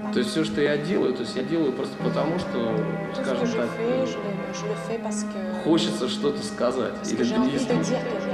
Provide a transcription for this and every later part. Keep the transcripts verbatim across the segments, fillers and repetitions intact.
То есть все, что я делаю, то есть я делаю просто потому, что, скажем так, хочется что-то сказать или донести.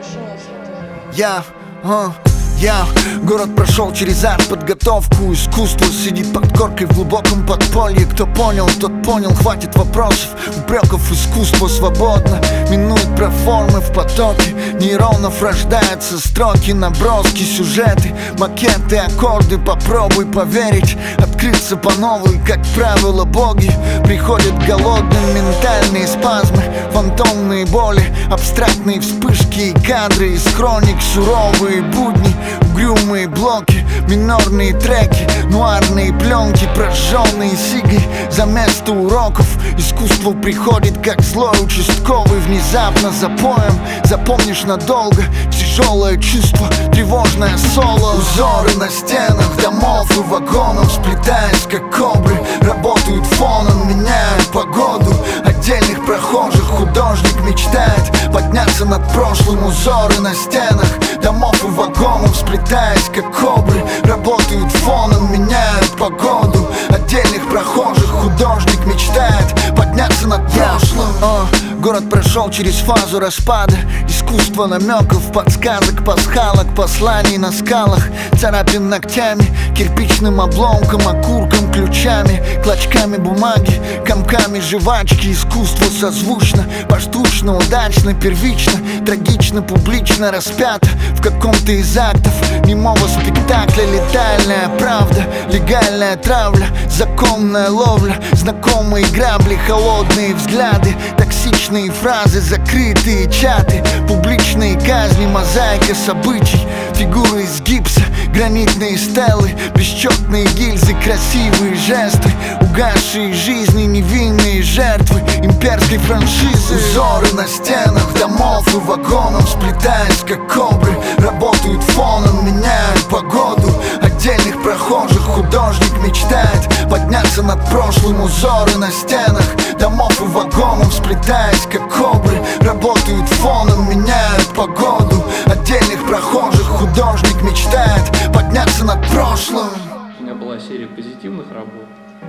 Я, а, я, город прошел через артподготовку. Искусство сидит под коркой в глубоком подполье. Кто понял, тот понял, хватит вопросов, упреков. Искусство свободно минует проформы в потоке нейронов. Рождаются строки, наброски, сюжеты, макеты, аккорды. Попробуй поверить, открыться по новой. Как правило, боги приходят голодным. Ментальные спазмы, фантомные боли, абстрактные вспышки и кадры из хроник. Суровые будни, угрюмые блоки, минорные треки, нуарные пленки, прожженные сигой за место уроков. Искусство приходит как злой участковый, внезапно запоем. Запомнишь надолго тяжелое чувство, тревожное соло. Узоры на стенах домов и вагонов, сплетаясь как кобры, работают фоном, меняют погоду отдельных прохожих. Художник мечтает подняться над прошлым. Узоры на стенах домов и вагонов, сплетаясь как кобры, работают фоном, меняют погоду отдельных прохожих. Художник мечтает подняться над прошлым. О, город прошел через фазу распада. Искусство намеков, подсказок, пасхалок, посланий на скалах, царапин ногтями, кирпичным обломком, окурком, ключами, клочками бумаги, комками жвачки. Искусство созвучно, поштучно, удачно, первично, трагично, публично распято в каком-то из актов немого спектакля. Летальная правда, легальная травля, законная ловля, знакомые грабли, холодные взгляды, токсичные фразы, закрытые чаты, публичные казни, мозаика событий, фигуры из гипса, гранитные стелы, бесчетные гильзы, красивые жесты, угасшие жизни, невинные жертвы имперской франшизы. Узоры на стенах домов и вагонов, сплетаясь как кобры, работают фоном, меняют погоду отдельных прохожих. Художник мечтает подняться над прошлым. Узоры на стенах домов и вагонов, сплетаясь как кобры, работают фоном, меняют погоду отдельных прохожих. Художник мечтает подняться над прошлым. У меня была серия позитивных работ,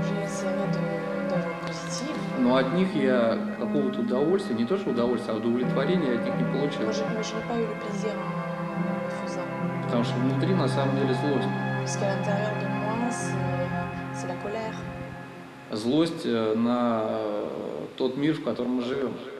но от них я какого-то удовольствия, не то что удовольствия, а удовлетворения от них не получил. Потому что внутри на самом деле злость. Злость на тот мир, в котором мы живем.